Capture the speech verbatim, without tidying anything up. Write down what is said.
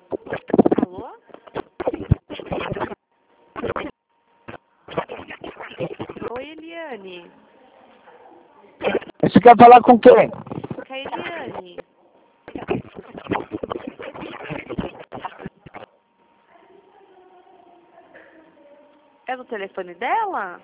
Alô? Oi, Eliane. Você quer falar com quem? Com a Eliane. É no telefone dela?